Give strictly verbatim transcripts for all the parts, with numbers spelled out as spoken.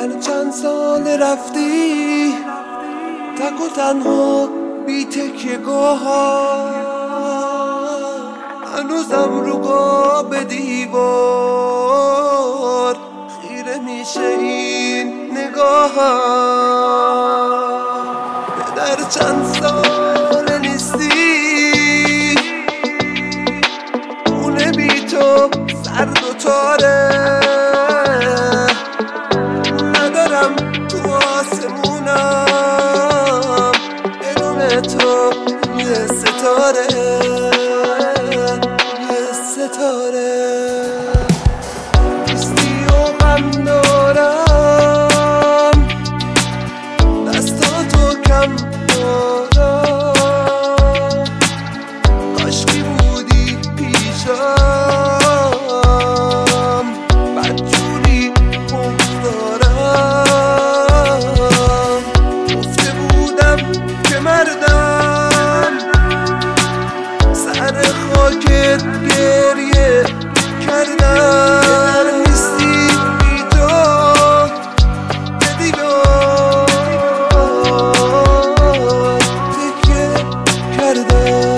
در چند سال رفتی تک و تنها بی تکیه گاه ها، هنوزم رو قاب دیوار خیره میشه این نگاه ها. در چند سال نیستی خونه بی تو سرد و تاره، ندارم تو آسمونم بدون تو یه ستاره یه ستاره نیستی و غم دارم، دستاتو کم دارم، کاشکی بودی پیشم بدجوری بگذارم. گفته بودم که مردم سر خاکت گریه کردم، نیستی بی تو به دیوار تکیه کردم.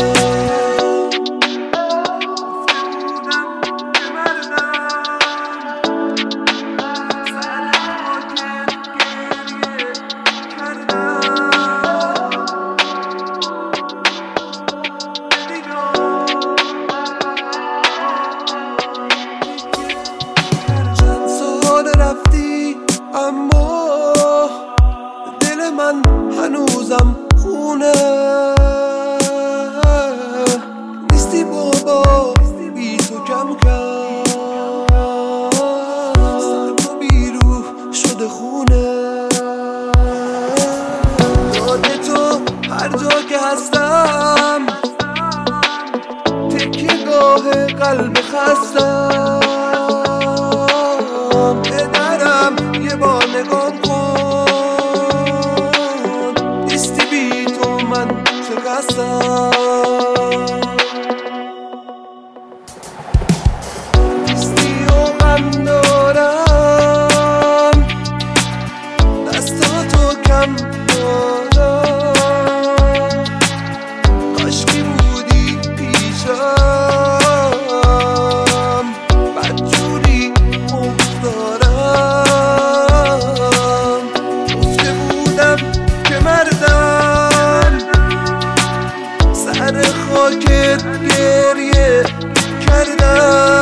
رفتی اما دل من هنوزم خونه، نیستی بابا بی تو کم کم سرد و بی روح شده خونه. یاد تو هر جا که هستم تکیه گاه قلب خستم، یه بار نگام کن نیستی بی تو من شکستم. نیستی و غم دارم، دستاتو کم دارم، کاشکی بودی پیشم بدجوری بگذارم. گفته بودم که مردم سر خاکت گریه کردم.